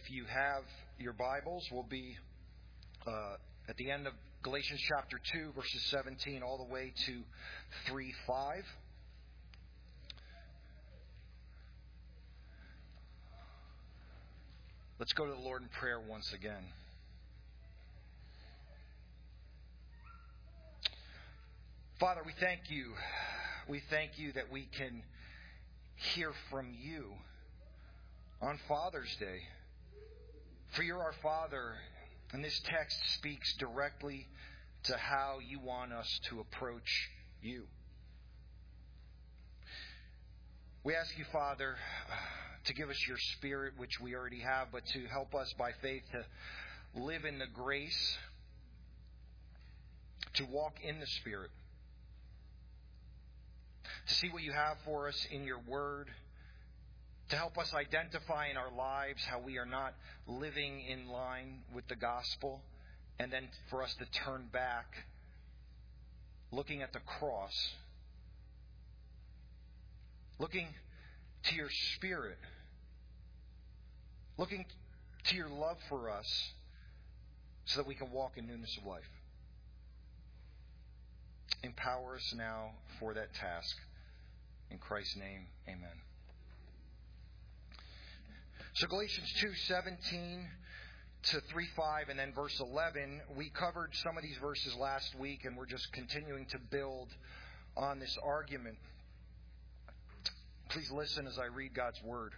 If you have your Bibles, we'll be at the end of Galatians chapter 2, verses 17 all the way to 3:5. Let's go to the Lord in prayer once again. Father, we thank you. We thank you that we can hear from you on Father's Day. For you're our Father, and this text speaks directly to how you want us to approach you. We ask you, Father, to give us your Spirit, which we already have, but to help us by faith to live in the grace, to walk in the Spirit, to see what you have for us in your Word, to help us identify in our lives how we are not living in line with the gospel, and then for us to turn back, looking at the cross, looking to your Spirit, looking to your love for us, so that we can walk in newness of life. Empower us now for that task. In Christ's name, amen. So Galatians 2:17 to 3:5 and then verse 11. We covered some of these verses last week, and we're just continuing to build on this argument. Please listen as I read God's Word.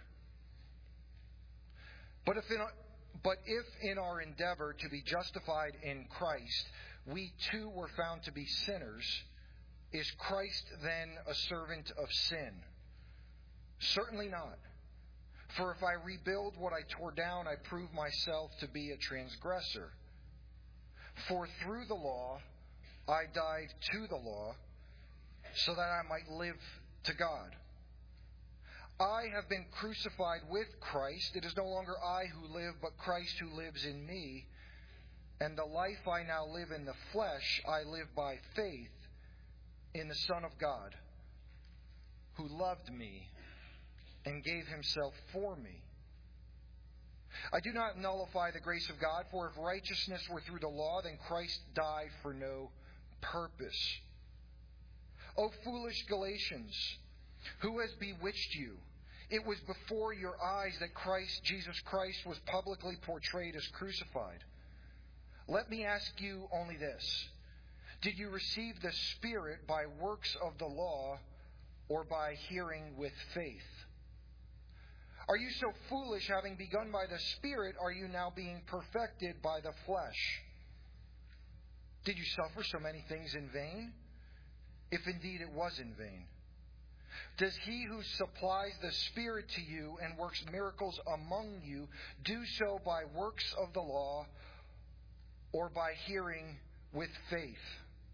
But if in our endeavor to be justified in Christ, we too were found to be sinners, is Christ then a servant of sin? Certainly not. For if I rebuild what I tore down, I prove myself to be a transgressor. For through the law, I died to the law, so that I might live to God. I have been crucified with Christ. It is no longer I who live, but Christ who lives in me. And the life I now live in the flesh, I live by faith in the Son of God, who loved me and gave himself for me. I do not nullify the grace of God, for if righteousness were through the law, then Christ died for no purpose. O foolish Galatians, who has bewitched you? It was before your eyes that Jesus Christ was publicly portrayed as crucified. Let me ask you only this. Did you receive the Spirit by works of the law or by hearing with faith? Are you so foolish, having begun by the Spirit, are you now being perfected by the flesh? Did you suffer so many things in vain? If indeed it was in vain. Does he who supplies the Spirit to you and works miracles among you do so by works of the law or by hearing with faith?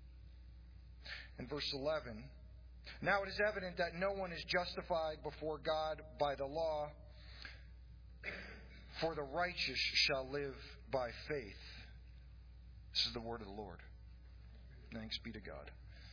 In verse 11, now it is evident that no one is justified before God by the law, for the righteous shall live by faith. This is the word of the Lord. Thanks be to God.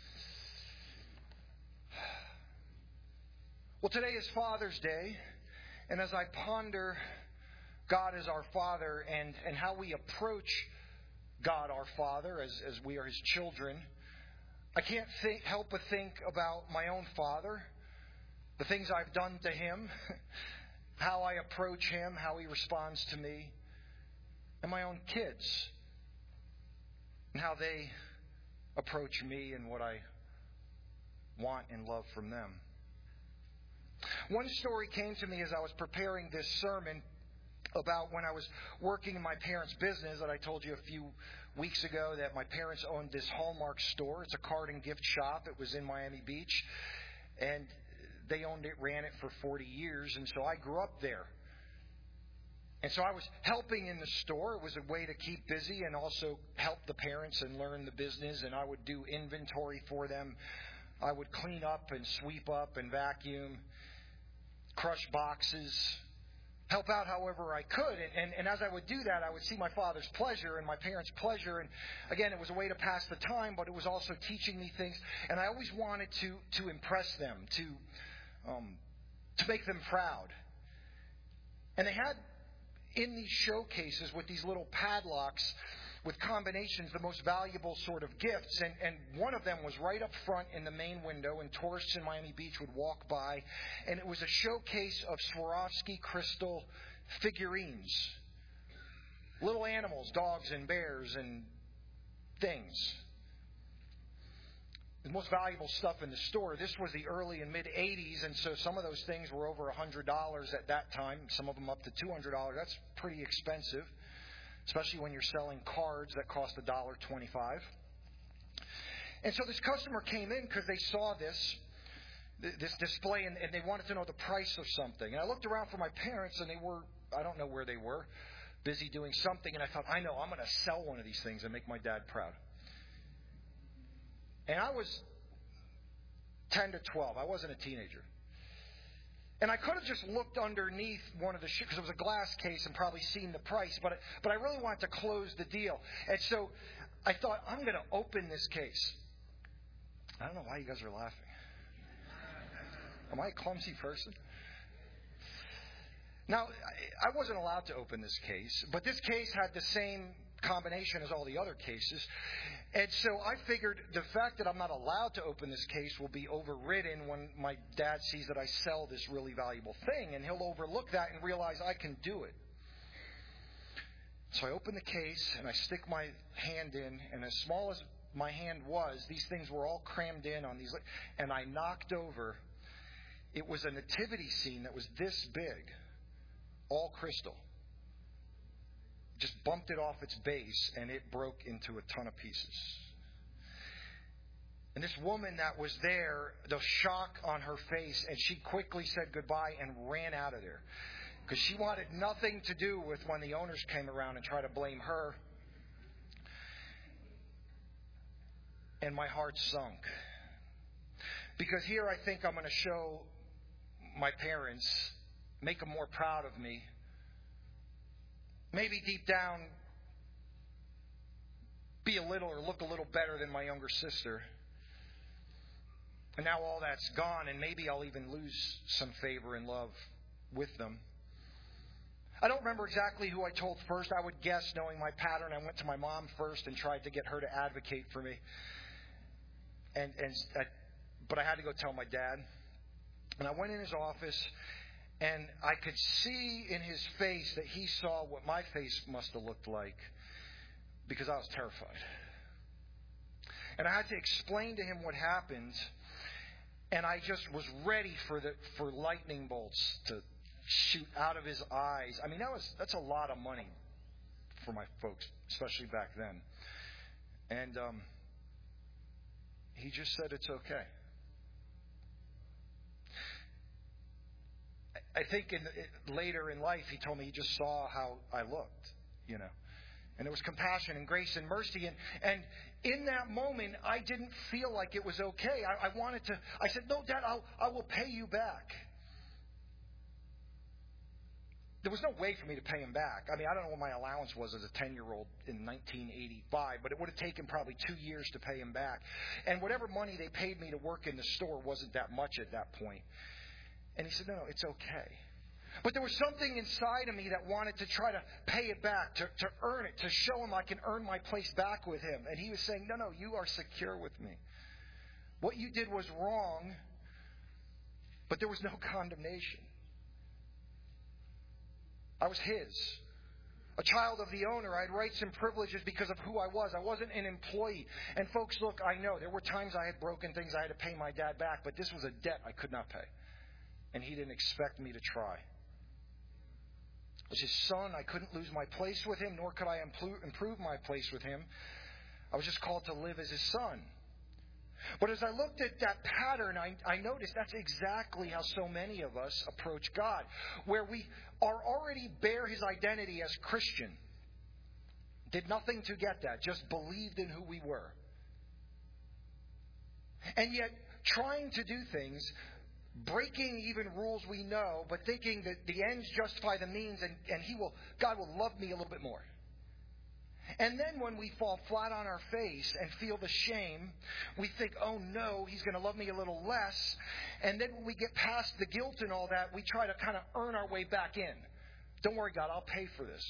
Well, today is Father's Day, and as I ponder God as our Father and how we approach God our Father as we are His children, I can't help but think about my own father, the things I've done to him, how I approach him, how he responds to me, and my own kids, and how they approach me and what I want and love from them. One story came to me as I was preparing this sermon about when I was working in my parents' business that I told you a few weeks ago that my parents owned this Hallmark store. It's a card and gift shop. It was in Miami Beach. And they owned it, ran it for 40 years. And so I grew up there. And so I was helping in the store. It was a way to keep busy and also help the parents and learn the business. And I would do inventory for them. I would clean up and sweep up and vacuum, crush boxes, help out however I could. And as I would do that, I would see my father's pleasure and my parents' pleasure. And again, it was a way to pass the time, but it was also teaching me things. And I always wanted to impress them, to make them proud. And they had in these showcases with these little padlocks with combinations, the most valuable sort of gifts. And one of them was right up front in the main window, and tourists in Miami Beach would walk by. And it was a showcase of Swarovski crystal figurines. Little animals, dogs and bears and things. The most valuable stuff in the store. This was the early and mid-'80s, and so some of those things were over $100 at that time, some of them up to $200. That's pretty expensive, especially when you're selling cards that cost $1.25. And so this customer came in because they saw this display, and they wanted to know the price of something. And I looked around for my parents, and they were, I don't know where they were, busy doing something, and I thought, I know, I'm going to sell one of these things and make my dad proud. And I was 10 to 12. I wasn't a teenager. And I could have just looked underneath one of the because it was a glass case, and probably seen the price, but I really wanted to close the deal. And so I thought, I'm going to open this case. I don't know why you guys are laughing. Am I a clumsy person? Now, I wasn't allowed to open this case, but this case had the same combination as all the other cases. And so I figured the fact that I'm not allowed to open this case will be overridden when my dad sees that I sell this really valuable thing, and he'll overlook that and realize I can do it. So I open the case, and I stick my hand in, and as small as my hand was, these things were all crammed in on these, and I knocked over. It was a nativity scene that was this big, all crystal. Just bumped it off its base, and it broke into a ton of pieces. And this woman that was there, the shock on her face, and she quickly said goodbye and ran out of there. Because she wanted nothing to do with when the owners came around and tried to blame her. And my heart sunk. Because here I think I'm going to show my parents, make them more proud of me. Maybe deep down, be a little or look a little better than my younger sister. And now all that's gone, and maybe I'll even lose some favor and love with them. I don't remember exactly who I told first. I would guess, knowing my pattern, I went to my mom first and tried to get her to advocate for me. But I had to go tell my dad. And I went in his office, and I could see in his face that he saw what my face must have looked like, because I was terrified. And I had to explain to him what happened, and I just was ready for lightning bolts to shoot out of his eyes. I mean, that's a lot of money for my folks, especially back then. And he just said it's okay. I think later in life, he told me he just saw how I looked, you know. And there was compassion and grace and mercy. And in that moment, I didn't feel like it was okay. I said, no, Dad, I will pay you back. There was no way for me to pay him back. I mean, I don't know what my allowance was as a 10-year-old in 1985, but it would have taken probably 2 years to pay him back. And whatever money they paid me to work in the store wasn't that much at that point. And he said, no, it's okay. But there was something inside of me that wanted to try to pay it back, to earn it, to show him I can earn my place back with him. And he was saying, no, you are secure with me. What you did was wrong, but there was no condemnation. I was his. A child of the owner. I had rights and privileges because of who I was. I wasn't an employee. And folks, look, I know there were times I had broken things I had to pay my dad back, but this was a debt I could not pay. And he didn't expect me to try. As his son, I couldn't lose my place with him, nor could I improve my place with him. I was just called to live as his son. But as I looked at that pattern, I noticed that's exactly how so many of us approach God, where we already bear his identity as Christian. Did nothing to get that, just believed in who we were. And yet, trying to do things, breaking even rules we know, but thinking that the ends justify the means, and God will love me a little bit more. And then when we fall flat on our face and feel the shame, we think, oh no, he's going to love me a little less. And then when we get past the guilt and all that, we try to kind of earn our way back in Don't worry, God, I'll pay for this.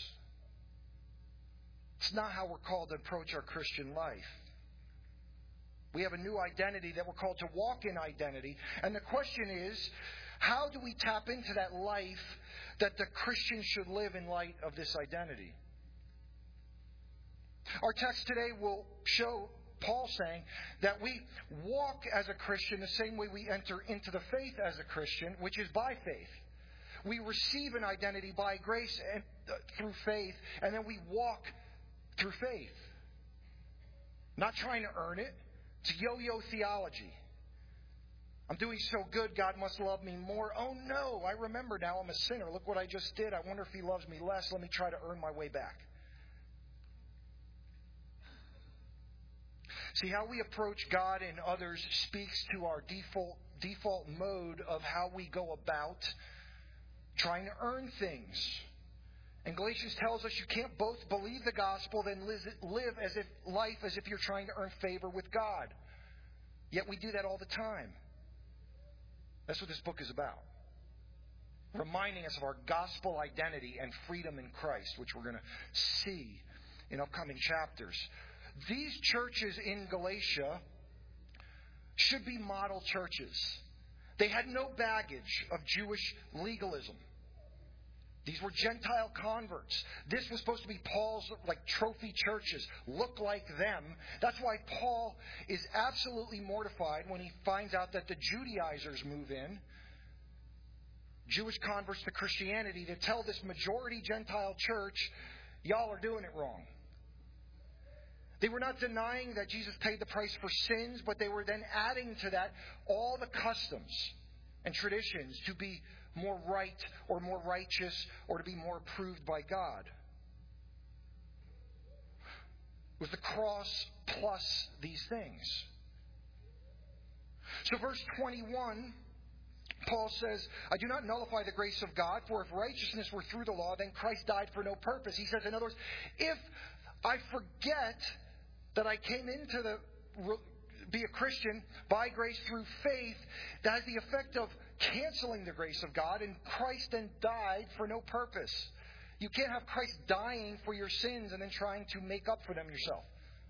It's not how we're called to approach our Christian life. We have a new identity that we're called to walk in identity. And the question is, how do we tap into that life that the Christian should live in light of this identity? Our text today will show Paul saying that we walk as a Christian the same way we enter into the faith as a Christian, which is by faith. We receive an identity by grace and through faith, and then we walk through faith. Not trying to earn it. It's yo-yo theology. I'm doing so good, God must love me more. Oh no, I remember now I'm a sinner. Look what I just did. I wonder if He loves me less. Let me try to earn my way back. See, how we approach God and others speaks to our default mode of how we go about trying to earn things. And Galatians tells us you can't both believe the gospel then live life as if you're trying to earn favor with God. Yet we do that all the time. That's what this book is about. Reminding us of our gospel identity and freedom in Christ, which we're going to see in upcoming chapters. These churches in Galatia should be model churches. They had no baggage of Jewish legalism. These were Gentile converts. This was supposed to be Paul's trophy churches. Look like them. That's why Paul is absolutely mortified when he finds out that the Judaizers move in, Jewish converts to Christianity, to tell this majority Gentile church, y'all are doing it wrong. They were not denying that Jesus paid the price for sins, but they were then adding to that all the customs and traditions to be more right or more righteous or to be more approved by God. It was the cross plus these things. So verse 21, Paul says, I do not nullify the grace of God, for if righteousness were through the law, then Christ died for no purpose. He says, in other words, if I forget that I came into be a Christian by grace through faith, that has the effect of canceling the grace of God, and Christ then died for no purpose. You can't have Christ dying for your sins and then trying to make up for them yourself.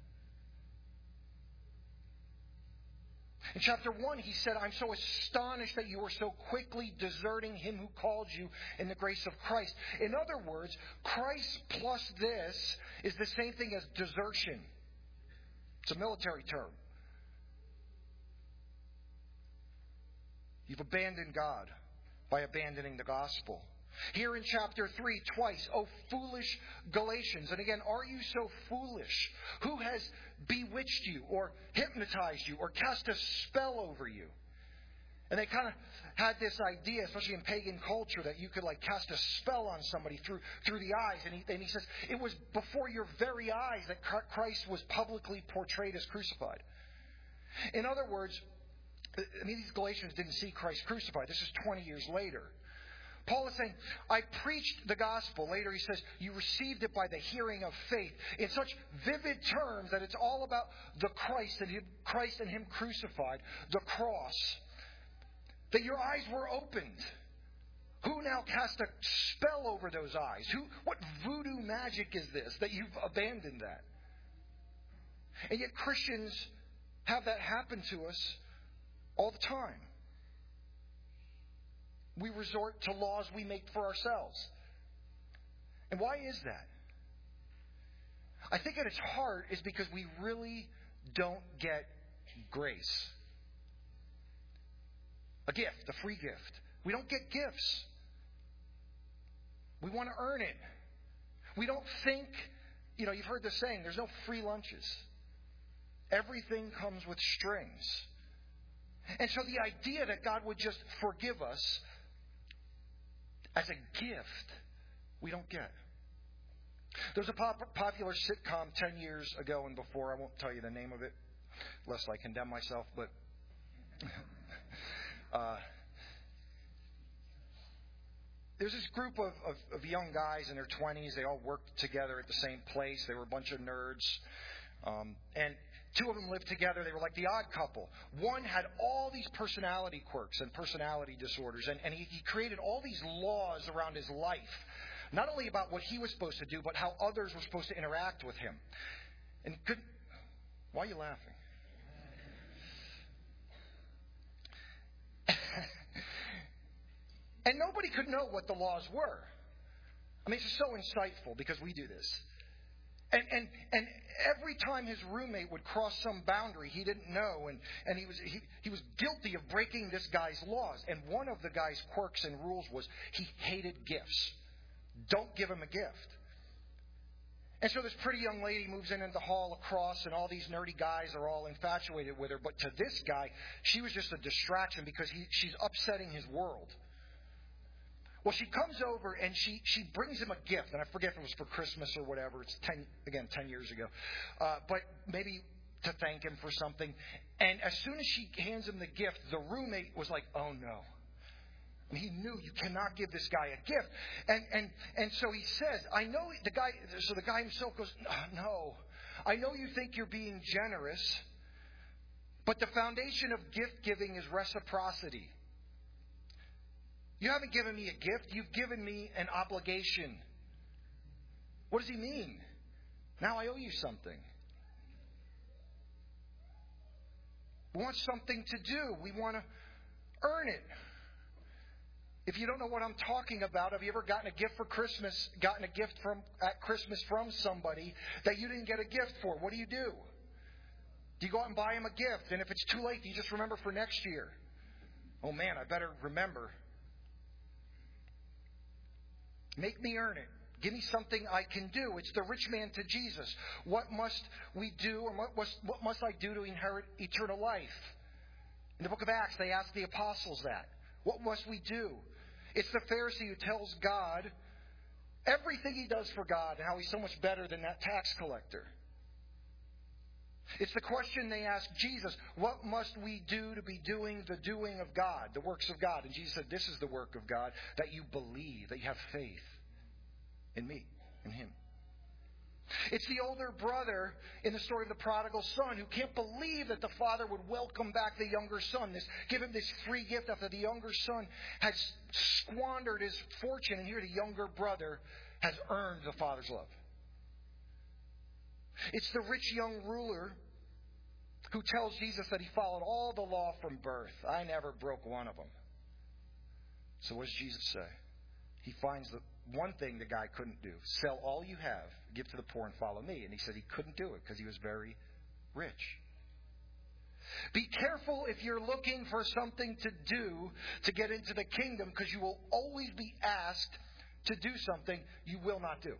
In chapter 1, he said, I'm so astonished that you are so quickly deserting Him who called you in the grace of Christ. In other words, Christ plus this is the same thing as desertion. It's a military term. You've abandoned God by abandoning the gospel. Here in chapter 3, twice, oh foolish Galatians. And again, are you so foolish? Who has bewitched you or hypnotized you or cast a spell over you? And they kind of had this idea, especially in pagan culture, that you could cast a spell on somebody through the eyes. And he says, it was before your very eyes that Christ was publicly portrayed as crucified. In other words, these Galatians didn't see Christ crucified. This is 20 years later. Paul is saying, I preached the gospel. Later he says, you received it by the hearing of faith. In such vivid terms that it's all about the Christ and Him crucified, the cross. That your eyes were opened. Who now cast a spell over those eyes? What voodoo magic is this that you've abandoned that? And yet Christians have that happen to us all the time. We resort to laws we make for ourselves. And why is that? I think at its heart is because we really don't get grace. A gift, a free gift. We don't get gifts. We want to earn it. We don't think, you've heard the saying, there's no free lunches. Everything comes with strings. And so the idea that God would just forgive us as a gift, we don't get. There's a popular sitcom 10 years ago and before. I won't tell you the name of it, lest I condemn myself, but there's this group of young guys in their 20s. They all worked together at the same place. They were a bunch of nerds. And two of them lived together. They were like the odd couple. One had all these personality quirks and personality disorders. And he created all these laws around his life Not only about what he was supposed to do, but how others were supposed to interact with him. And why are you laughing? And nobody could know what the laws were. I mean, it's so insightful because we do this. And every time his roommate would cross some boundary he didn't know, and he was guilty of breaking this guy's laws. And one of the guy's quirks and rules was he hated gifts. Don't give him a gift. And so this pretty young lady moves into the hall across, and all these nerdy guys are all infatuated with her. But to this guy, she was just a distraction because she's upsetting his world. Well, she comes over and she brings him a gift. And I forget if it was for Christmas or whatever. It's 10 years ago. But maybe to thank him for something. And as soon as she hands him the gift, the roommate was like, oh no. And he knew you cannot give this guy a gift. And so he says, I know the guy himself goes, no, I know you think you're being generous, but the foundation of gift giving is reciprocity. You haven't given me a gift, you've given me an obligation. What does he mean? Now I owe you something. We want something to do. We want to earn it. If you don't know what I'm talking about, have you ever gotten a gift for Christmas, at Christmas from somebody that you didn't get a gift for? What do? Do you go out and buy him a gift? And if it's too late, do you just remember for next year? Oh man, I better remember. Make me earn it. Give me something I can do. It's the rich man to Jesus. What must we do, or what must I do to inherit eternal life? In the book of Acts, they ask the apostles that. What must we do? It's the Pharisee who tells God everything he does for God and how he's so much better than that tax collector. It's the question they ask Jesus, what must we do to be doing the doing of God, the works of God? And Jesus said, this is the work of God, that you believe, that you have faith in me, in him. It's the older brother in the story of the prodigal son who can't believe that the father would welcome back the younger son, give him this free gift after the younger son had squandered his fortune. And here the younger brother has earned the father's love. It's the rich young ruler who tells Jesus that he followed all the law from birth. I never broke one of them. So what does Jesus say? He finds the one thing the guy couldn't do. Sell all you have, give to the poor, and follow me. And he said he couldn't do it because he was very rich. Be careful if you're looking for something to do to get into the kingdom, because you will always be asked to do something you will not do.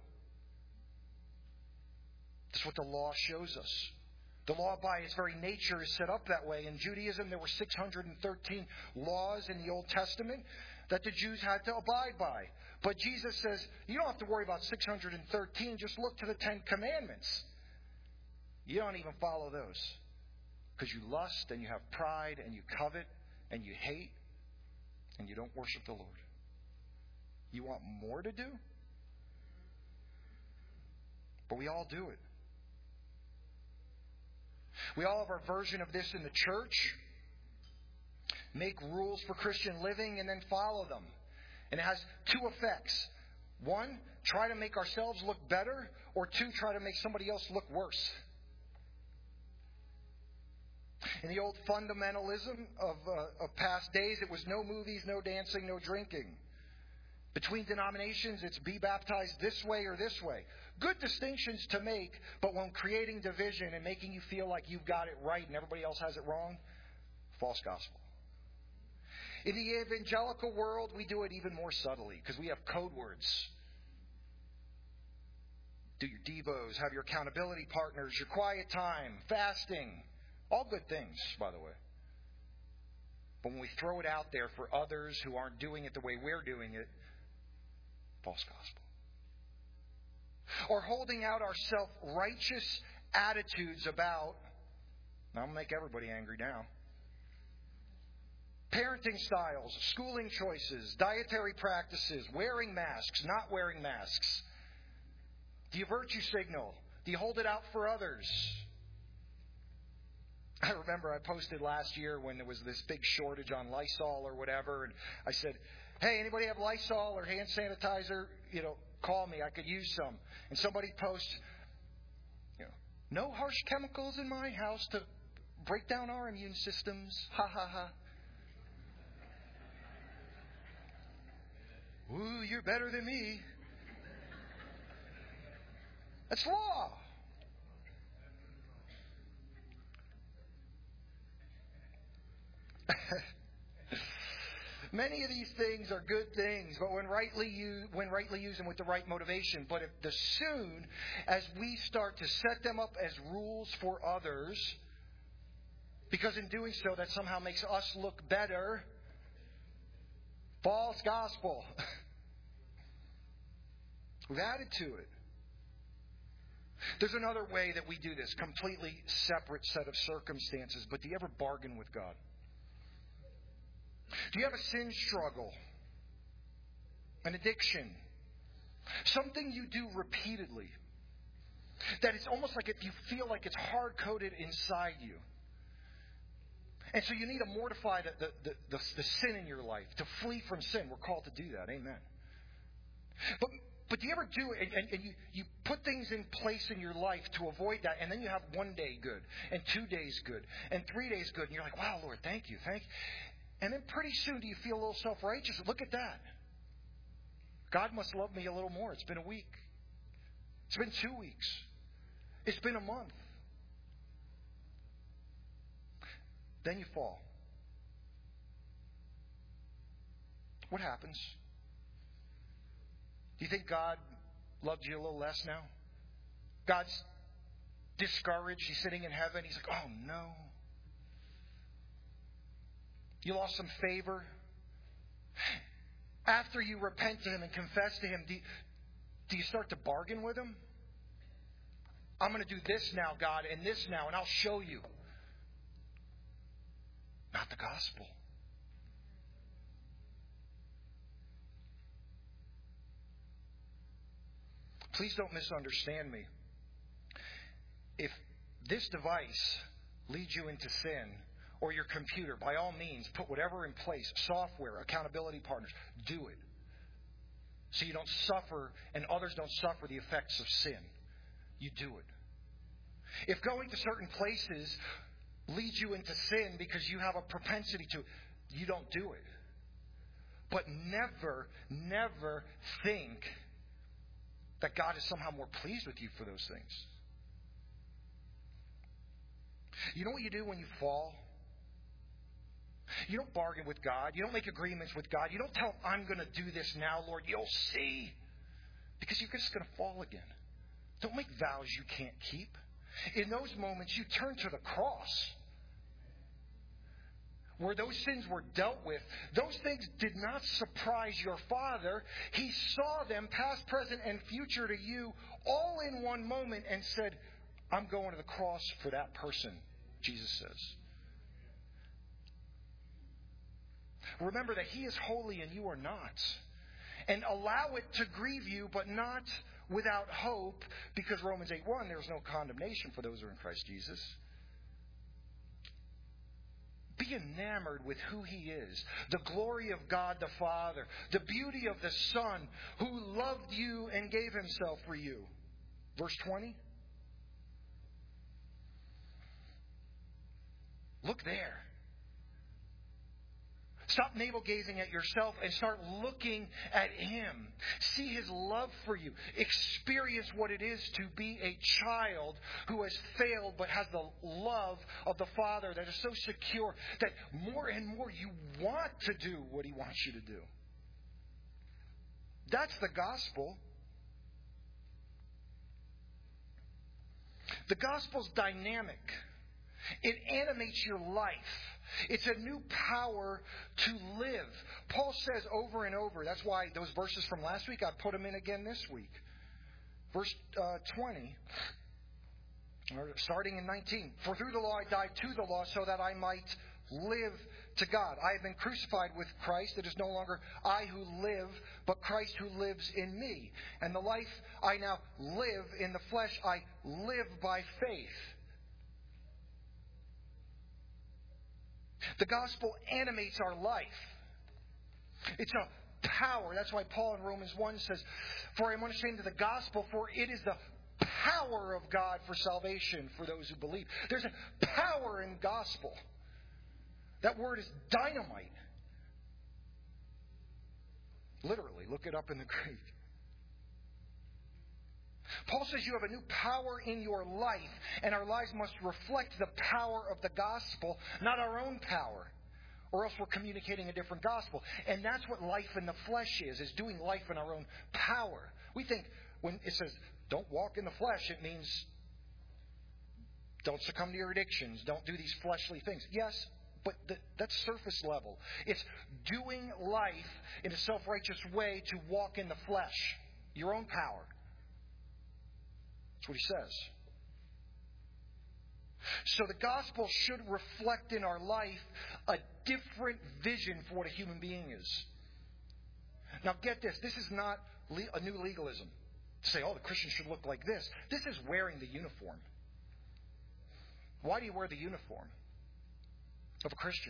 That's what the law shows us. The law by its very nature is set up that way. In Judaism, there were 613 laws in the Old Testament that the Jews had to abide by. But Jesus says, you don't have to worry about 613. Just look to the 10 Commandments. You don't even follow those. Because you lust and you have pride and you covet and you hate and you don't worship the Lord. You want more to do? But we all do it. We all have our version of this in the church. Make rules for Christian living and then follow them. And it has two effects. One, try to make ourselves look better. Or two, try to make somebody else look worse. In the old fundamentalism of past days, it was no movies, no dancing, no drinking. Between denominations, it's be baptized this way or this way. Good distinctions to make, but when creating division and making you feel like you've got it right and everybody else has it wrong, false gospel. In the evangelical world, we do it even more subtly because we have code words. Do your devos, have your accountability partners, your quiet time, fasting. All good things, by the way. But when we throw it out there for others who aren't doing it the way we're doing it, false gospel. Or holding out our self-righteous attitudes about, I'm going to make everybody angry now, parenting styles, schooling choices, dietary practices, wearing masks, not wearing masks. Do you virtue signal? Do you hold it out for others? I remember I posted last year when there was this big shortage on Lysol or whatever, and I said, hey, anybody have Lysol or hand sanitizer? call me. I could use some. And somebody posts, no harsh chemicals in my house to break down our immune systems. Ha ha ha. Ooh, you're better than me. That's law. Many of these things are good things, but when rightly used and with the right motivation. But if the soon as we start to set them up as rules for others, because in doing so that somehow makes us look better, false gospel. We've added to it. There's another way that we do this, completely separate set of circumstances. But do you ever bargain with God? Do you have a sin struggle? An addiction? Something you do repeatedly? That it's almost like if you feel like it's hard-coded inside you. And so you need to mortify the sin in your life, to flee from sin. We're called to do that. Amen. But do you ever do it and you put things in place in your life to avoid that, and then you have 1 day good, and 2 days good, and 3 days good, and you're like, wow, Lord, thank you. And then pretty soon do you feel a little self-righteous? Look at that. God must love me a little more. It's been a week. It's been 2 weeks. It's been a month. Then you fall. What happens? Do you think God loved you a little less now? God's discouraged. He's sitting in heaven. He's like, oh no. You lost some favor. After you repent to Him and confess to Him, do you start to bargain with Him? I'm going to do this now, God, and this now, and I'll show you. Not the gospel. Please don't misunderstand me. If this device leads you into sin, or your computer, by all means, put whatever in place, software, accountability partners, do it. So you don't suffer and others don't suffer the effects of sin. You do it. If going to certain places leads you into sin because you have a propensity to, you don't do it. But never think that God is somehow more pleased with you for those things. You know what you do when you fall? You don't bargain with God. You don't make agreements with God. You don't tell Him, I'm going to do this now, Lord. You'll see. Because you're just going to fall again. Don't make vows you can't keep. In those moments, you turn to the cross. Where those sins were dealt with. Those things did not surprise your Father. He saw them, past, present, and future to you, all in one moment and said, I'm going to the cross for that person, Jesus says. Remember that He is holy and you are not. And allow it to grieve you, but not without hope, because Romans 8:1, there is no condemnation for those who are in Christ Jesus. Be enamored with who He is, the glory of God the Father, the beauty of the Son who loved you and gave Himself for you. Verse 20. Look there. Stop navel-gazing at yourself and start looking at Him. See His love for you. Experience what it is to be a child who has failed but has the love of the Father that is so secure that more and more you want to do what He wants you to do. That's the gospel. The gospel's dynamic. It animates your life. It's a new power to live. Paul says over and over, that's why those verses from last week, I put them in again this week. Verse 20, or starting in 19. For through the law I died to the law so that I might live to God. I have been crucified with Christ. It is no longer I who live, but Christ who lives in me. And the life I now live in the flesh, I live by faith. The gospel animates our life. It's a power. That's why Paul in Romans 1 says, "For I am unashamed of the gospel, for it is the power of God for salvation for those who believe." There's a power in gospel. That word is dynamite. Literally, look it up in the Greek. Paul says you have a new power in your life, and our lives must reflect the power of the gospel, not our own power, or else we're communicating a different gospel. And that's what life in the flesh is doing life in our own power. We think when it says, don't walk in the flesh, it means don't succumb to your addictions, don't do these fleshly things. Yes, but that's surface level. It's doing life in a self-righteous way to walk in the flesh, your own power. That's what he says. So the gospel should reflect in our life a different vision for what a human being is. Now get this. This is not a new legalism. To say, the Christian should look like this. This is wearing the uniform. Why do you wear the uniform of a Christian?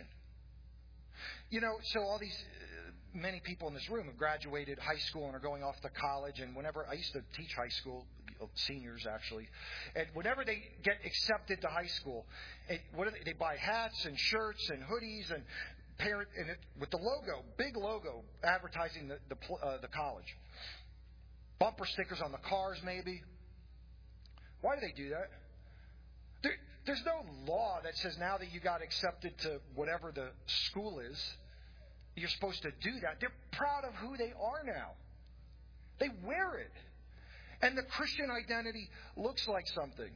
So all these, many people in this room have graduated high school and are going off to college. And whenever, I used to teach high school, seniors actually, and whenever they get accepted to high school, they buy hats and shirts and hoodies and with the logo, big logo, advertising the college. Bumper stickers on the cars, maybe. Why do they do that? There's no law that says now that you got accepted to whatever the school is, you're supposed to do that. They're proud of who they are now. They wear it. And the Christian identity looks like something.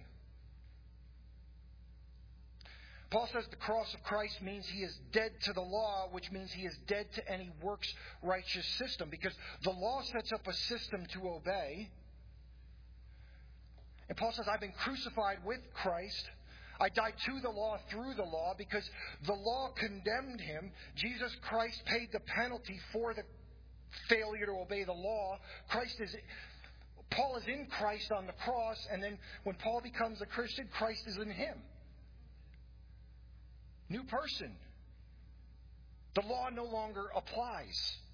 Paul says the cross of Christ means he is dead to the law, which means he is dead to any works righteous system. Because the law sets up a system to obey. And Paul says, I've been crucified with Christ. I died to the law through the law because the law condemned him. Jesus Christ paid the penalty for the failure to obey the law. Paul is in Christ on the cross, and then when Paul becomes a Christian, Christ is in him. New person. The law no longer applies.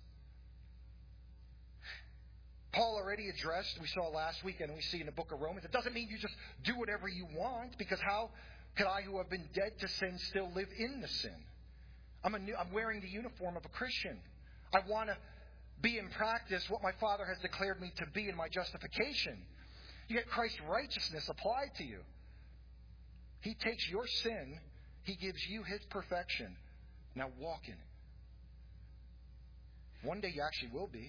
Paul already addressed, we saw last week and we see in the book of Romans, it doesn't mean you just do whatever you want, because how could I who have been dead to sin still live in the sin? I'm wearing the uniform of a Christian. I want to be in practice what my Father has declared me to be in my justification. You get Christ's righteousness applied to you. He takes your sin, He gives you His perfection. Now walk in it. One day you actually will be.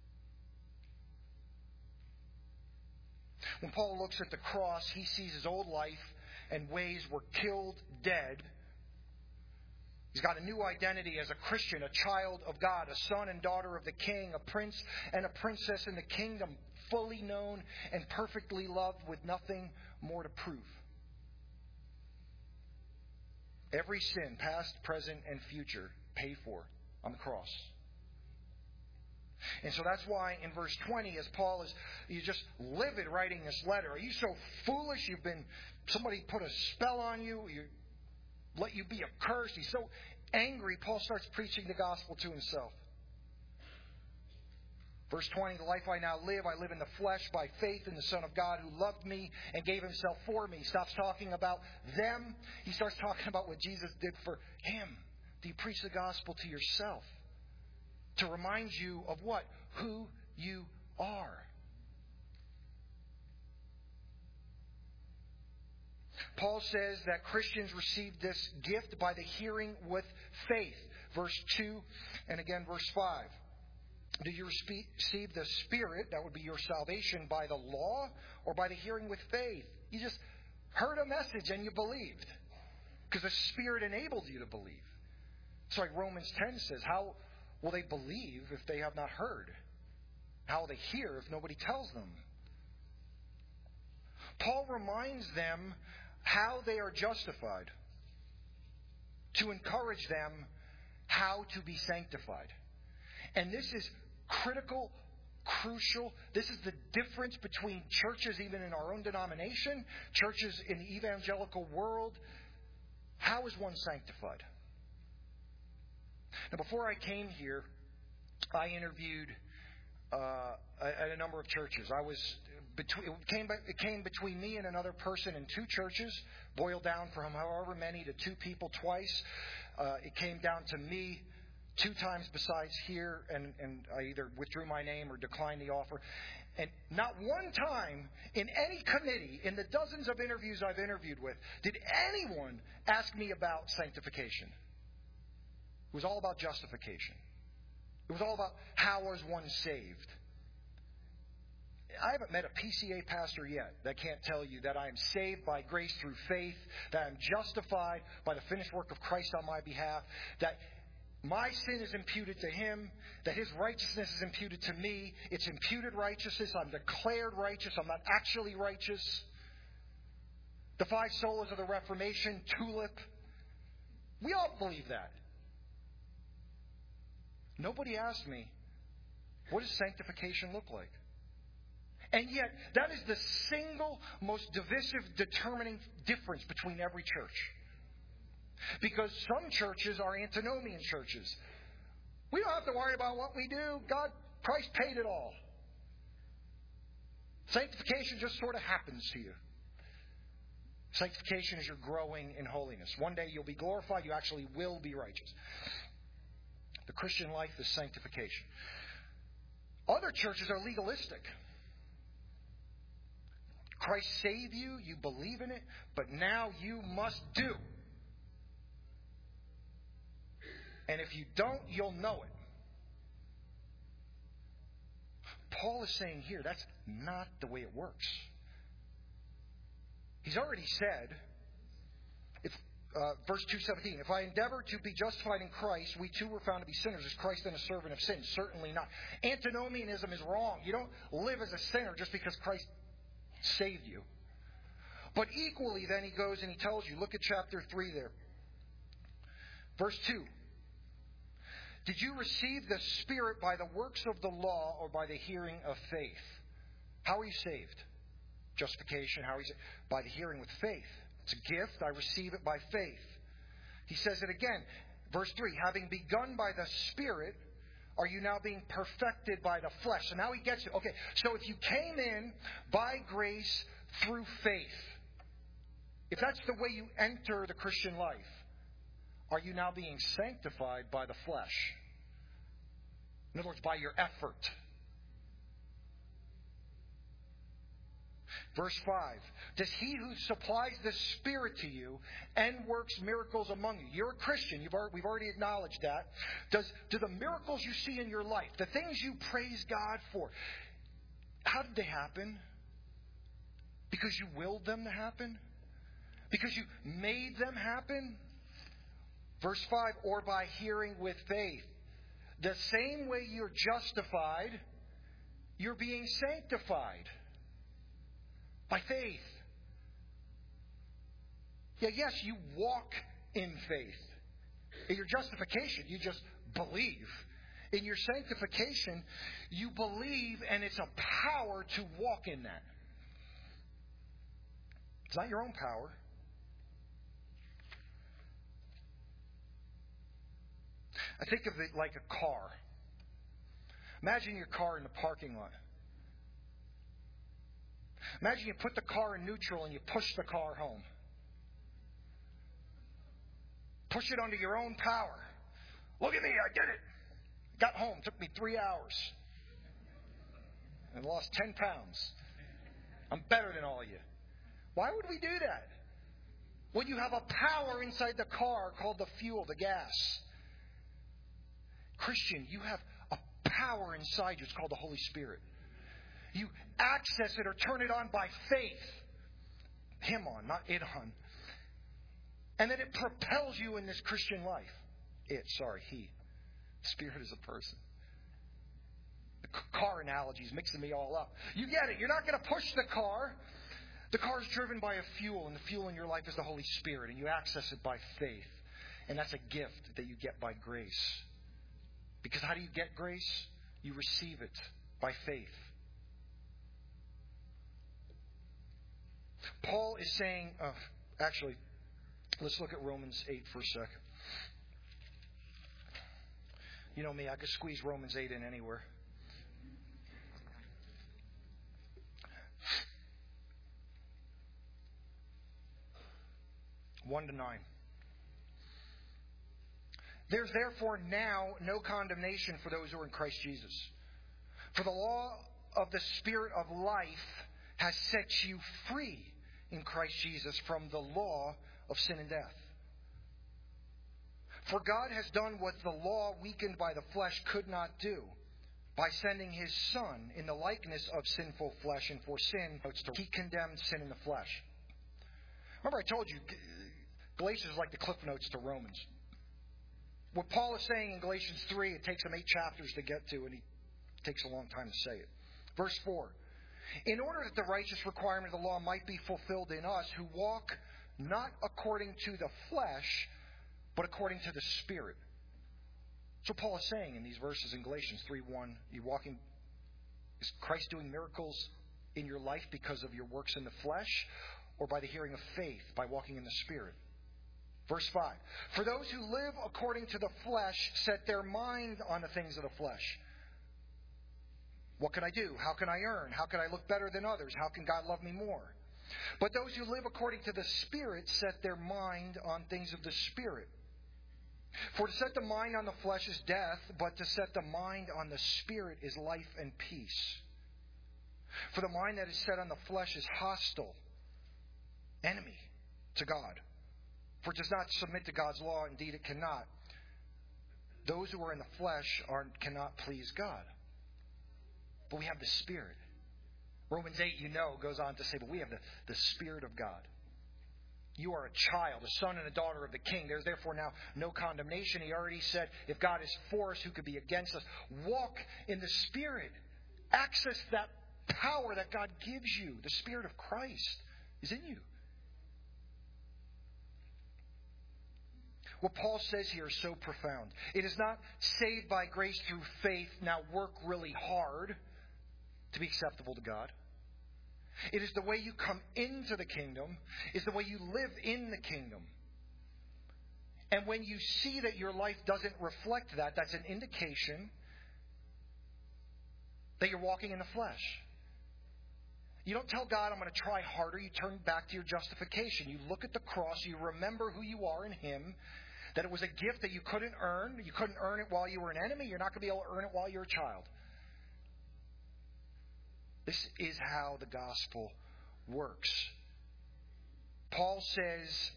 When Paul looks at the cross, he sees his old life and ways were killed dead. He's got a new identity as a Christian, a child of God, a son and daughter of the King, a prince and a princess in the kingdom, fully known and perfectly loved with nothing more to prove. Every sin, past, present, and future, paid for on the cross. And so that's why in verse 20, as Paul is, you just livid writing this letter. Are you so foolish? Somebody put a spell on you. Let you be accursed. He's so angry, Paul starts preaching the gospel to himself. Verse 20, the life I now live, I live in the flesh by faith in the Son of God who loved me and gave Himself for me. He stops talking about them. He starts talking about what Jesus did for him. Do you preach the gospel to yourself? To remind you of what? Who you are. Paul says that Christians receive this gift by the hearing with faith. Verse 2 and again verse 5. Do you receive the Spirit, that would be your salvation, by the law or by the hearing with faith? You just heard a message and you believed. Because the Spirit enabled you to believe. It's like Romans 10 says, how will they believe if they have not heard? How will they hear if nobody tells them? Paul reminds them how they are justified, to encourage them how to be sanctified. And this is critical, crucial. This is the difference between churches even in our own denomination, churches in the evangelical world. How is one sanctified? Now, before I came here, I interviewed at a number of churches. I was it came between me and another person in 2 churches, boiled down from however many to 2 people twice. It came down to me 2 times besides here, and I either withdrew my name or declined the offer. And not one time in any committee, in the dozens of interviews I've interviewed with, did anyone ask me about sanctification. It was all about justification. It was all about how was one saved. I haven't met a PCA pastor yet that can't tell you that I am saved by grace through faith, that I'm justified by the finished work of Christ on my behalf, that my sin is imputed to Him, that His righteousness is imputed to me. It's imputed righteousness. I'm declared righteous. I'm not actually righteous. The 5 solas of the Reformation, tulip. We all believe that. Nobody asked me, what does sanctification look like? And yet, that is the single most divisive, determining difference between every church. Because some churches are antinomian churches. We don't have to worry about what we do. Christ paid it all. Sanctification just sort of happens to you. Sanctification is you're growing in holiness. One day you'll be glorified. You actually will be righteous. The Christian life is sanctification. Other churches are legalistic. Christ saved you, you believe in it, but now you must do. And if you don't, you'll know it. Paul is saying here, that's not the way it works. He's already said, verse 2:17, if I endeavor to be justified in Christ, we too were found to be sinners. Is Christ then a servant of sin? Certainly not. Antinomianism is wrong. You don't live as a sinner just because Christ saved you. But equally, then he goes and he tells you, look at chapter 3 there. Verse 2. Did you receive the Spirit by the works of the law or by the hearing of faith? How are you saved? Justification, how are you saved? By the hearing with faith. It's a gift. I receive it by faith. He says it again. Verse 3. Having begun by the Spirit, are you now being perfected by the flesh? So now he gets it. Okay, so if you came in by grace through faith, if that's the way you enter the Christian life, are you now being sanctified by the flesh? In other words, by your effort. Verse 5. Does he who supplies the Spirit to you and works miracles among you? You're a Christian. We've already acknowledged that. Do the miracles you see in your life, the things you praise God for, how did they happen? Because you willed them to happen? Because you made them happen? Verse 5, or by hearing with faith. The same way you're justified, you're being sanctified. By faith. Yeah, yes, you walk in faith. In your justification, you just believe. In your sanctification, you believe, and it's a power to walk in that. It's not your own power. I think of it like a car. Imagine your car in the parking lot. Imagine you put the car in neutral and you push the car home. Push it under your own power. Look at me, I did it. Got home, took me 3 hours. And lost 10 pounds. I'm better than all of you. Why would we do that? Well, you have a power inside the car called the fuel, the gas. Christian, you have a power inside you. It's called the Holy Spirit. You access it or turn it on by faith. Him on, not it on. And then it propels you in this Christian life. He. Spirit is a person. The car analogy is mixing me all up. You get it. You're not going to push the car. The car is driven by a fuel, and the fuel in your life is the Holy Spirit, and you access it by faith. And that's a gift that you get by grace. Because how do you get grace? You receive it by faith. Paul is saying, let's look at Romans 8 for a sec. You know me, I could squeeze Romans 8 in anywhere. One to 9. There's therefore now no condemnation for those who are in Christ Jesus. For the law of the Spirit of life has set you free in Christ Jesus from the law of sin and death. For God has done what the law weakened by the flesh could not do, by sending His Son in the likeness of sinful flesh, and for sin, He condemned sin in the flesh. Remember I told you, Galatians is like the Cliff Notes to Romans. What Paul is saying in Galatians 3, it takes him 8 chapters to get to, and he takes a long time to say it. Verse 4. In order that the righteous requirement of the law might be fulfilled in us who walk not according to the flesh, but according to the Spirit. So Paul is saying in these verses in Galatians 3:1, is Christ doing miracles in your life because of your works in the flesh, or by the hearing of faith, by walking in the Spirit? Verse 5. For those who live according to the flesh set their mind on the things of the flesh. What can I do? How can I earn? How can I look better than others? How can God love me more? But those who live according to the Spirit set their mind on things of the Spirit. For to set the mind on the flesh is death, but to set the mind on the Spirit is life and peace. For the mind that is set on the flesh is hostile, enemy to God. For it does not submit to God's law. Indeed, it cannot. Those who are in the flesh cannot please God. But we have the Spirit. Romans 8, goes on to say, but we have the Spirit of God. You are a child, a son and a daughter of the King. There's therefore now no condemnation. He already said, if God is for us, who could be against us? Walk in the Spirit. Access that power that God gives you. The Spirit of Christ is in you. What Paul says here is so profound. It is not saved by grace through faith, now work really hard to be acceptable to God. It is the way you come into the kingdom, is the way you live in the kingdom. And when you see that your life doesn't reflect that, that's an indication that you're walking in the flesh. You don't tell God, I'm going to try harder. You turn back to your justification. You look at the cross. You remember who you are in Him. That it was a gift that you couldn't earn. You couldn't earn it while you were an enemy. You're not going to be able to earn it while you're a child. This is how the gospel works. Paul says,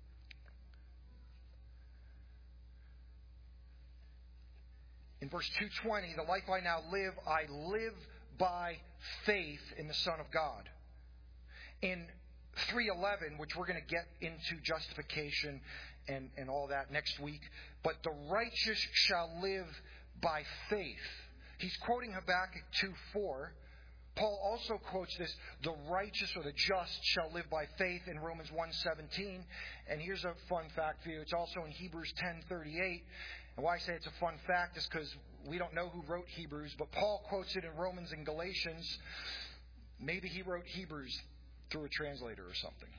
in verse 2:20, the life I now live, I live by faith in the Son of God. In 3:11, which we're going to get into justification and all that next week, but the righteous shall live by faith. He's quoting Habakkuk 2:4. Paul also quotes this, the righteous or the just shall live by faith, in Romans 1:17. And here's a fun fact for you. It's also in Hebrews 10:38. And why I say it's a fun fact is because we don't know who wrote Hebrews, but Paul quotes it in Romans and Galatians. Maybe he wrote Hebrews through a translator or something.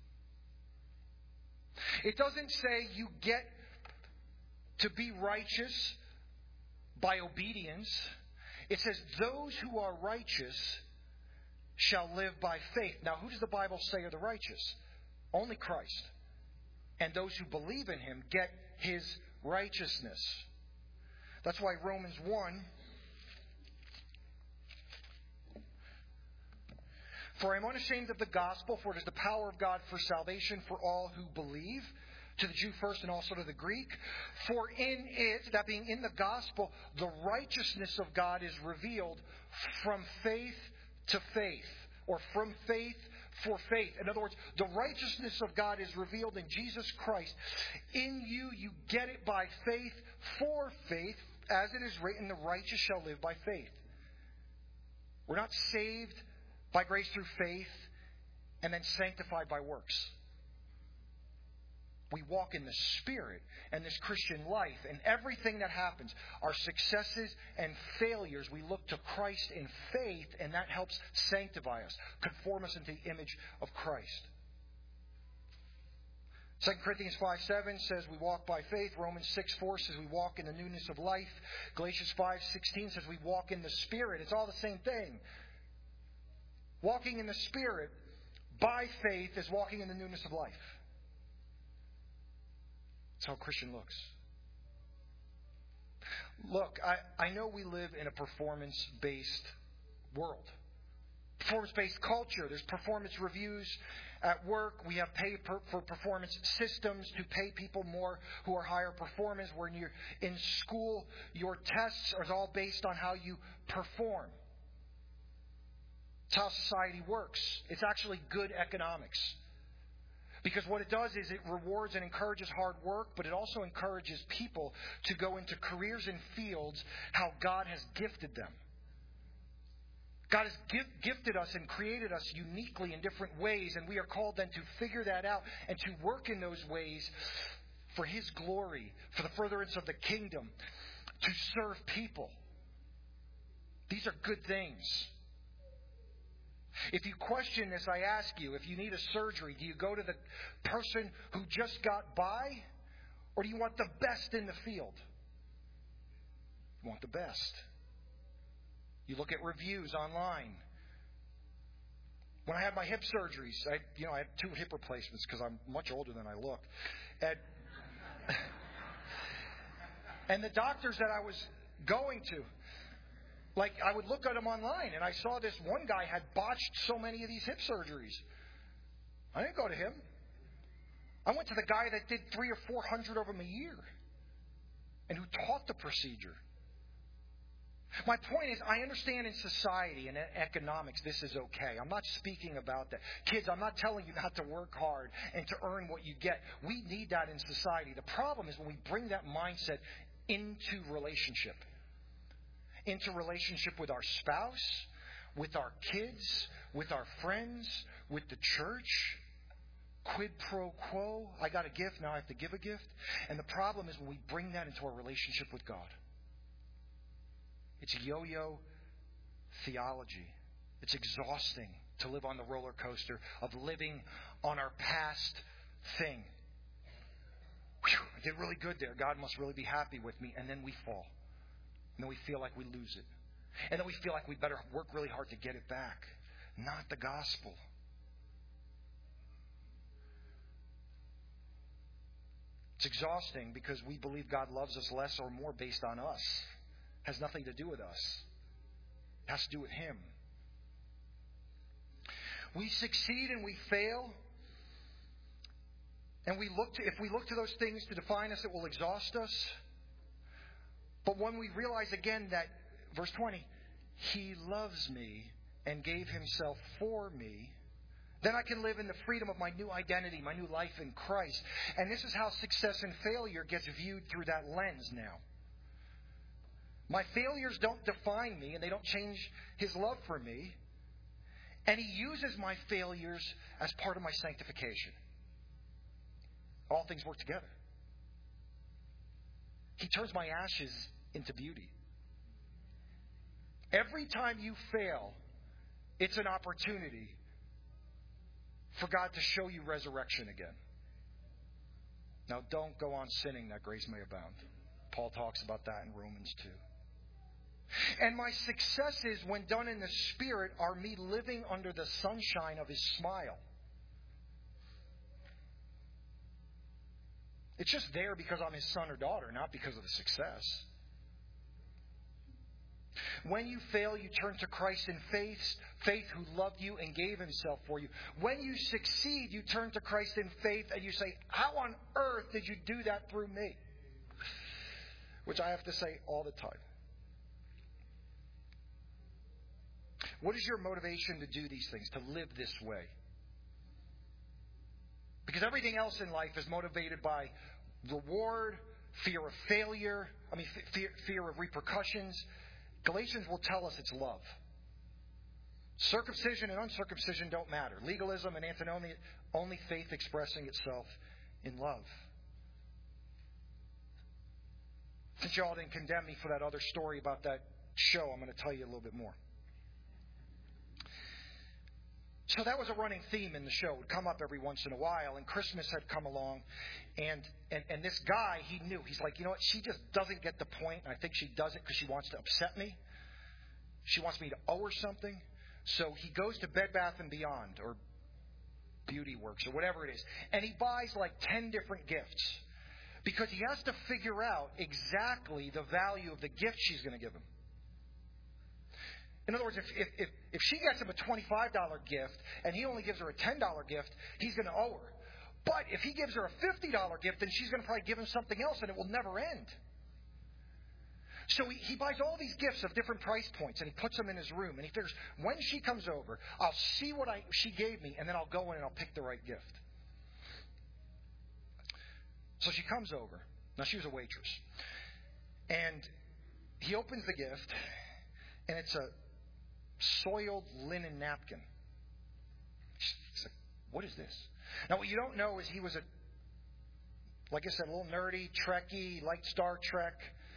It doesn't say you get to be righteous by obedience. It says those who are righteous shall live by faith. Now, who does the Bible say are the righteous? Only Christ. And those who believe in Him get His righteousness. That's why Romans 1. For I am unashamed of the gospel, for it is the power of God for salvation for all who believe, to the Jew first and also to the Greek. For in it, that being in the gospel, the righteousness of God is revealed from faith to faith, or from faith for faith. In other words, the righteousness of God is revealed in Jesus Christ. In you, you get it by faith for faith, as it is written, the righteous shall live by faith. We're not saved by grace through faith and then sanctified by works. We walk in the Spirit and this Christian life, and everything that happens, our successes and failures, we look to Christ in faith, and that helps sanctify us, conform us into the image of Christ. 2 Corinthians 5:7 says we walk by faith. Romans 6:4 says we walk in the newness of life. Galatians 5:16 says we walk in the Spirit. It's all the same thing. Walking in the Spirit by faith is walking in the newness of life. That's how a Christian looks. Look, I know we live in a performance-based world. Performance-based culture. There's performance reviews at work. We have pay for performance systems to pay people more who are higher performers. When you're in school, your tests are all based on how you perform. It's how society works. It's actually good economics. Because what it does is it rewards and encourages hard work, but it also encourages people to go into careers and fields how God has gifted them. God has gifted us and created us uniquely in different ways, and we are called then to figure that out and to work in those ways for His glory, for the furtherance of the kingdom, to serve people. These are good things. If you question this, I ask you, if you need a surgery, do you go to the person who just got by, or do you want the best in the field? You want the best. You look at reviews online. When I had my hip surgeries, I had 2 hip replacements because I'm much older than I look. And the doctors that I was going to, I would look at them online, and I saw this one guy had botched so many of these hip surgeries. I didn't go to him. I went to the guy that did 300 or 400 of them a year and who taught the procedure. My point is, I understand in society and economics this is okay. I'm not speaking about that. Kids, I'm not telling you not to work hard and to earn what you get. We need that in society. The problem is when we bring that mindset into relationship. Into relationship with our spouse, with our kids, with our friends, with the church. Quid pro quo. I got a gift, now I have to give a gift. And the problem is when we bring that into our relationship with God. It's yo-yo theology. It's exhausting to live on the roller coaster of living on our past thing. Whew, I did really good there. God must really be happy with me. And then we fall. And then we feel like we lose it. And then we feel like we better work really hard to get it back. Not the gospel. It's exhausting because we believe God loves us less or more based on us. It has nothing to do with us. It has to do with Him. We succeed and we fail. And if we look to those things to define us, it will exhaust us. But when we realize again that, verse 20, He loves me and gave Himself for me, then I can live in the freedom of my new identity, my new life in Christ. And this is how success and failure gets viewed through that lens now. My failures don't define me, and they don't change His love for me. And He uses my failures as part of my sanctification. All things work together. He turns my ashes into beauty. Every time you fail, it's an opportunity for God to show you resurrection again. Now, don't go on sinning that grace may abound. Paul talks about that in Romans 2. And my successes, when done in the Spirit, are me living under the sunshine of His smile. It's just there because I'm His son or daughter, not because of the success. When you fail, you turn to Christ in faith who loved you and gave Himself for you. When you succeed, you turn to Christ in faith and you say, how on earth did you do that through me? Which I have to say all the time. What is your motivation to do these things, to live this way? Because everything else in life is motivated by reward, fear of failure, fear of repercussions. Galatians will tell us it's love. Circumcision and uncircumcision don't matter. Legalism and antinomian, only faith expressing itself in love. Since y'all didn't condemn me for that other story about that show, I'm going to tell you a little bit more. So that was a running theme in the show. It would come up every once in a while, and Christmas had come along, and this guy, he knew. He's like, you know what, she just doesn't get the point, and I think she does it because she wants to upset me. She wants me to owe her something. So he goes to Bed Bath & Beyond, or Beauty Works, or whatever it is, and he buys like 10 different gifts because he has to figure out exactly the value of the gift she's going to give him. In other words, if she gets him a $25 gift and he only gives her a $10 gift, he's going to owe her. But if he gives her a $50 gift, then she's going to probably give him something else, and it will never end. So he buys all these gifts of different price points, and he puts them in his room. And he figures, when she comes over, I'll see what she gave me, and then I'll go in and I'll pick the right gift. So she comes over. Now, she was a waitress. And he opens the gift, and it's a soiled linen napkin. He's like, what is this? Now, what you don't know is he was like I said, a little nerdy, Trekkie, liked Star Trek,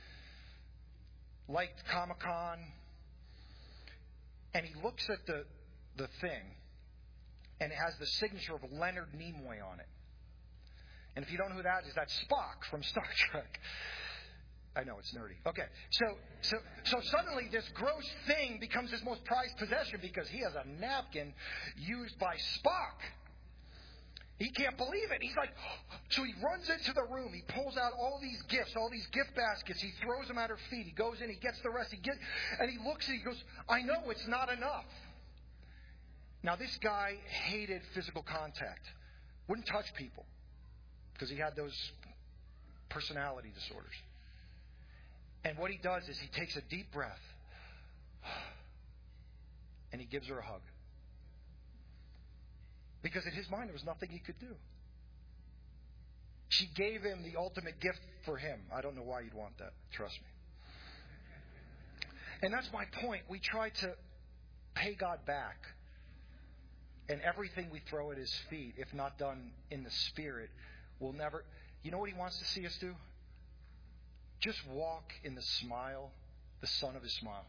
liked Comic-Con. And he looks at the thing, and it has the signature of Leonard Nimoy on it. And if you don't know who that is, that's Spock from Star Trek. I know, it's nerdy. Okay, so suddenly this gross thing becomes his most prized possession because he has a napkin used by Spock. He can't believe it. He's like, so he runs into the room. He pulls out all these gifts, all these gift baskets. He throws them at her feet. He goes in, he gets the rest. And he looks and he goes, I know it's not enough. Now, this guy hated physical contact. Wouldn't touch people because he had those personality disorders. And what he does is he takes a deep breath and he gives her a hug. Because in his mind, there was nothing he could do. She gave him the ultimate gift for him. I don't know why you'd want that. Trust me. And that's my point. We try to pay God back. And everything we throw at his feet, if not done in the Spirit, will never... You know what he wants to see us do? Just walk in the smile, the sun of his smile.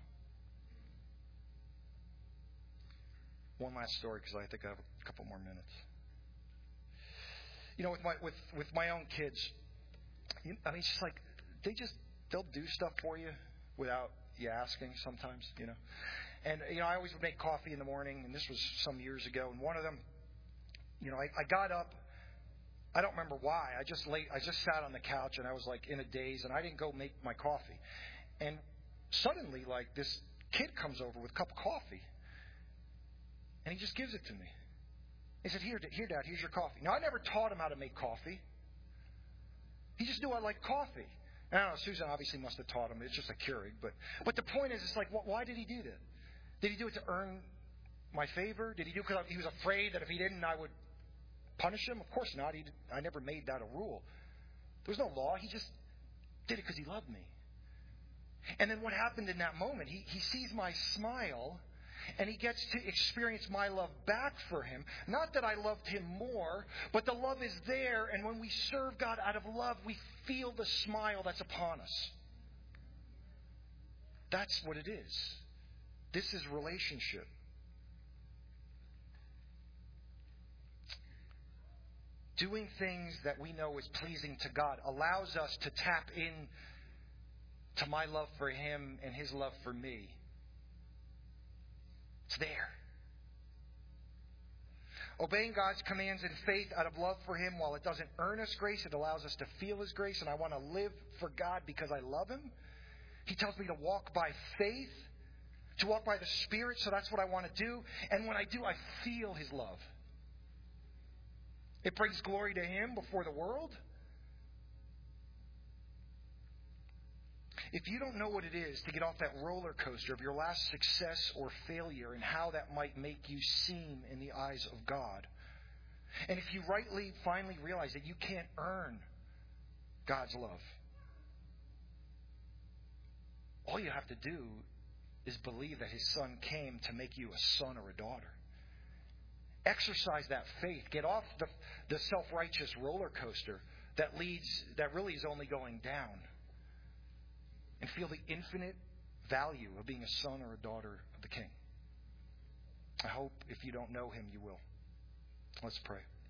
One last story, because I think I have a couple more minutes. You know, with my own kids, I mean, it's just like they'll do stuff for you without you asking sometimes, you know. And I always would make coffee in the morning, and this was some years ago. And one of them, I got up. I don't remember why. I just sat on the couch, and I was like in a daze, and I didn't go make my coffee. And suddenly, like, this kid comes over with a cup of coffee, and he just gives it to me. He said, Here, Dad, here's your coffee. Now, I never taught him how to make coffee. He just knew I liked coffee. And I don't know, Susan obviously must have taught him. It's just a Keurig. But the point is, it's like, why did he do that? Did he do it to earn my favor? Did he do it because he was afraid that if he didn't, I would punish him? Of course not. I never made that a rule. There was no law. He just did it because he loved me. And then what happened in that moment? He sees my smile, and he gets to experience my love back for him. Not that I loved him more, but the love is there. And when we serve God out of love, we feel the smile that's upon us. That's what it is. This is relationship. Doing things that we know is pleasing to God allows us to tap in to my love for him and his love for me. It's there. Obeying God's commands in faith out of love for him, while it doesn't earn us grace, it allows us to feel his grace, and I want to live for God because I love him. He tells me to walk by faith, to walk by the Spirit, so that's what I want to do. And when I do, I feel his love. It brings glory to him before the world. If you don't know what it is to get off that roller coaster of your last success or failure and how that might make you seem in the eyes of God, and if you finally realize that you can't earn God's love, all you have to do is believe that his Son came to make you a son or a daughter. Exercise that faith. Get off the self-righteous roller coaster that really is only going down. And feel the infinite value of being a son or a daughter of the King. I hope if you don't know him, you will. Let's pray.